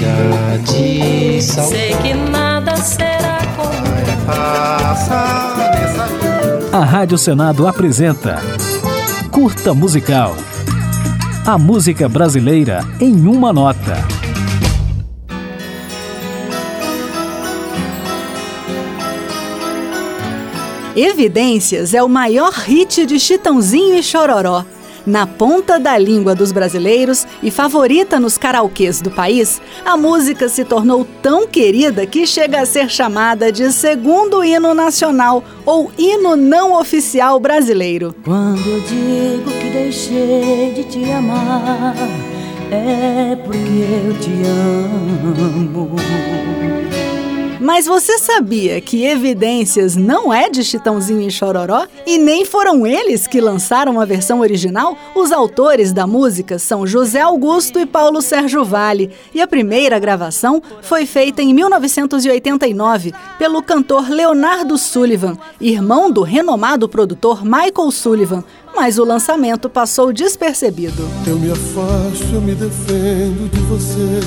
chega de saudade. Sei que nada será como A Rádio Senado apresenta Curta Musical. A música brasileira em uma nota. Evidências é o maior hit de Chitãozinho e Chororó. Na ponta da língua dos brasileiros e favorita nos karaokês do país, a música se tornou tão querida que chega a ser chamada de segundo hino nacional ou hino não oficial brasileiro. Quando eu digo que deixei de te amar, é porque eu te amo. Mas você sabia que Evidências não é de Chitãozinho e Chororó? E nem foram eles que lançaram a versão original? Os autores da música são José Augusto e Paulo Sérgio Vale, e a primeira gravação foi feita em 1989 pelo cantor Leonardo Sullivan, irmão do renomado produtor Michael Sullivan, mas o lançamento passou despercebido. Eu me afasto, eu me defendo de você,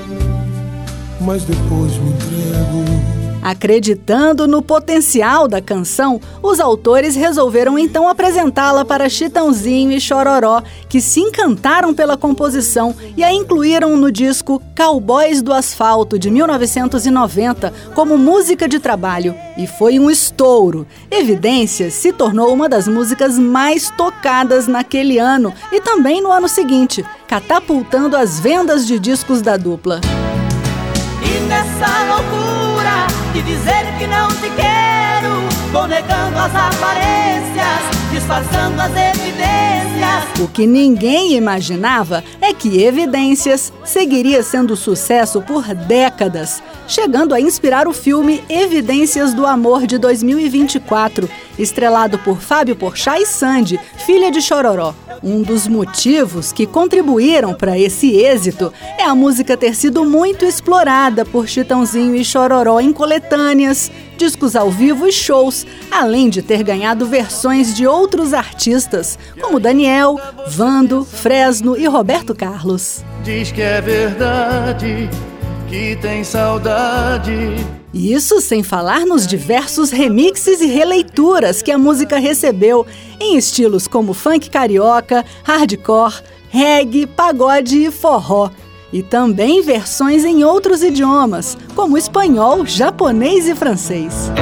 mas depois me entrego. Acreditando no potencial da canção, os autores resolveram então apresentá-la para Chitãozinho e Chororó, que se encantaram pela composição e a incluíram no disco Cowboys do Asfalto, de 1990, como música de trabalho. E foi um estouro. Evidências se tornou uma das músicas mais tocadas naquele ano e também no ano seguinte, catapultando as vendas de discos da dupla. E nessa loucura de dizer que não te quero, vou negando as aparências, disfarçando as evidências. O que ninguém imaginava é que Evidências seguiria sendo sucesso por décadas, chegando a inspirar o filme Evidências do Amor, de 2024, estrelado por Fábio Porchat e Sandy, filha de Chororó. Um dos motivos que contribuíram para esse êxito é a música ter sido muito explorada por Chitãozinho e Chororó em coletâneas, discos ao vivo e shows, além de ter ganhado versões de outros artistas, como Daniel, Vando, Fresno e Roberto Carlos. Diz que é verdade, que tem saudade. Isso sem falar nos diversos remixes e releituras que a música recebeu, em estilos como funk carioca, hardcore, reggae, pagode e forró. E também versões em outros idiomas, como espanhol, japonês e francês.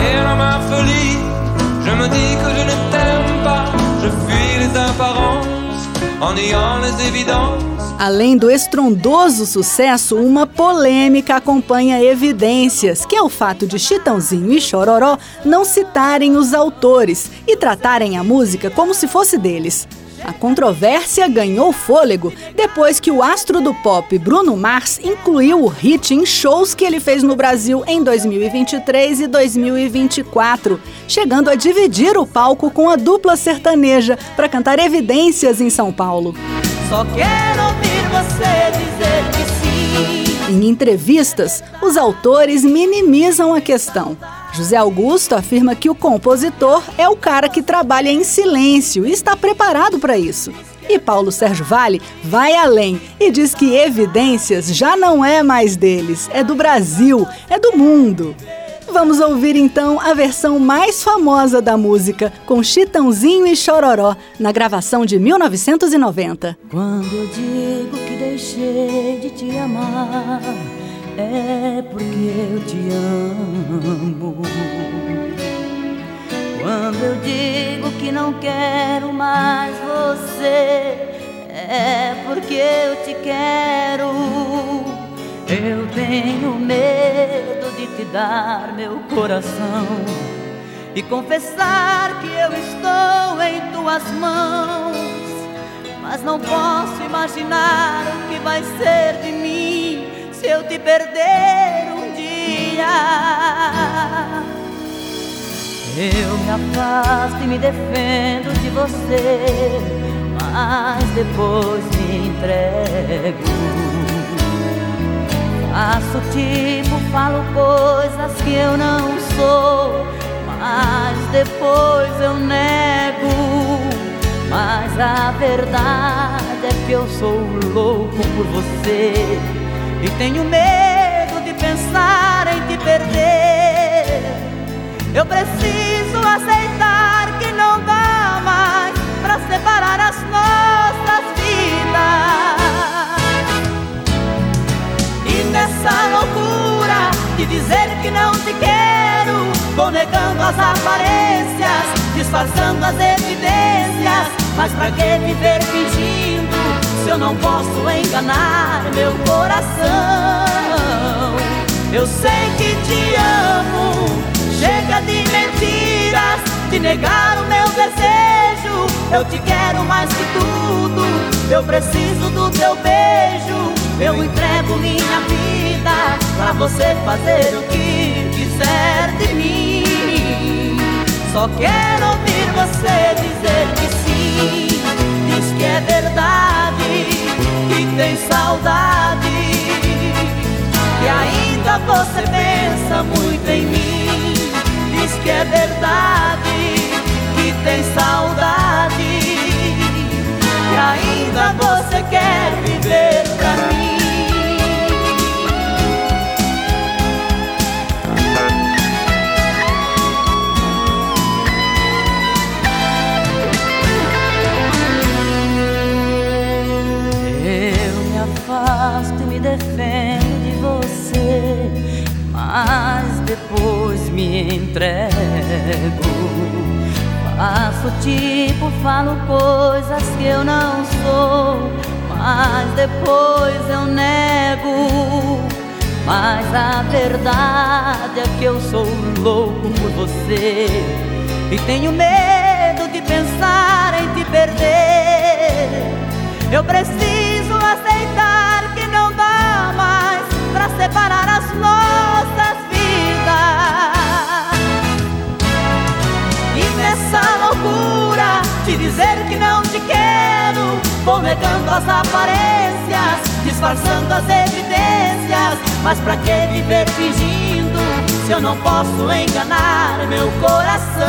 Além do estrondoso sucesso, uma polêmica acompanha Evidências, que é o fato de Chitãozinho e Chororó não citarem os autores e tratarem a música como se fosse deles. A controvérsia ganhou fôlego depois que o astro do pop Bruno Mars incluiu o hit em shows que ele fez no Brasil em 2023 e 2024, chegando a dividir o palco com a dupla sertaneja para cantar Evidências em São Paulo. Só quero ouvir você dizer que sim. Em entrevistas, os autores minimizam a questão. José Augusto afirma que o compositor é o cara que trabalha em silêncio e está preparado para isso. E Paulo Sérgio Vale vai além e diz que Evidências já não é mais deles, é do Brasil, é do mundo. Vamos ouvir então a versão mais famosa da música, com Chitãozinho e Chororó, na gravação de 1990. Quando eu digo que deixei de te amar, é porque eu te amo. Quando eu digo que não quero mais você, é porque eu te quero. Eu tenho medo de te dar meu coração e confessar que eu estou em tuas mãos, mas não posso imaginar o que vai ser de mim se eu te perder um dia. Eu me afasto e me defendo de você, mas depois me entrego. Faço tipo, falo coisas que eu não sou, mas depois eu nego. Mas a verdade é que eu sou louco por você, e tenho medo de pensar em te perder. Eu preciso aceitar que não dá mais pra separar as nossas vidas. E nessa loucura de dizer que não te quero, vou negando as aparências, disfarçando as evidências. Mas pra que viver fingindo se eu não posso enganar meu coração? Eu sei que te amo, chega de mentiras, de negar o meu desejo. Eu te quero mais que tudo, eu preciso do teu beijo. Eu entrego minha vida pra você fazer o que quiser de mim. Só quero ouvir você dizer que sim. Diz que é verdade, que tem saudade, que ainda você pensa muito em mim. Diz que é verdade, que tem saudade, que ainda você quer viver pra mim. Afasto e me defendo de você, mas depois me entrego. Faço tipo, falo coisas que eu não sou, mas depois eu nego. Mas a verdade é que eu sou louco por você e tenho medo de pensar em te perder. Eu preciso aceitar que não dá mais pra separar as nossas vidas. E nessa loucura de dizer que não te quero, vou negando as aparências, disfarçando as evidências. Mas pra que viver fingindo se eu não posso enganar meu coração?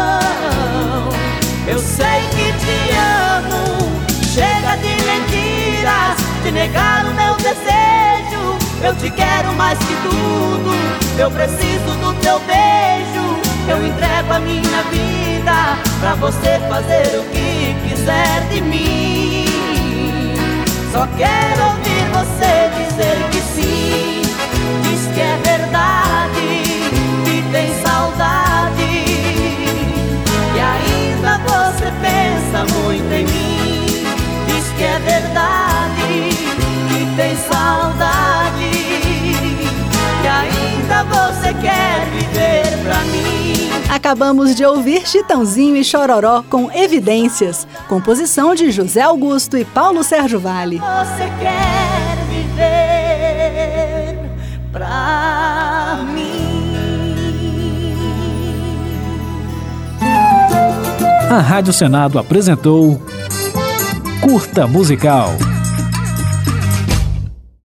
Eu sei que te amo, chega de mentiras, de negar o meu desejo. Eu te quero mais que tudo, eu preciso do teu beijo. Eu entrego a minha vida pra você fazer o que quiser de mim. Só quero ouvir você dizer que sim. Diz que é verdade, que tem saudade, e ainda você pensa muito em mim. Diz que é verdade, que tem saudade, que ainda você quer viver pra mim. Acabamos de ouvir Chitãozinho e Chororó com Evidências, composição de José Augusto e Paulo Sérgio Vale. Você quer viver pra mim. A Rádio Senado apresentou Curta Musical.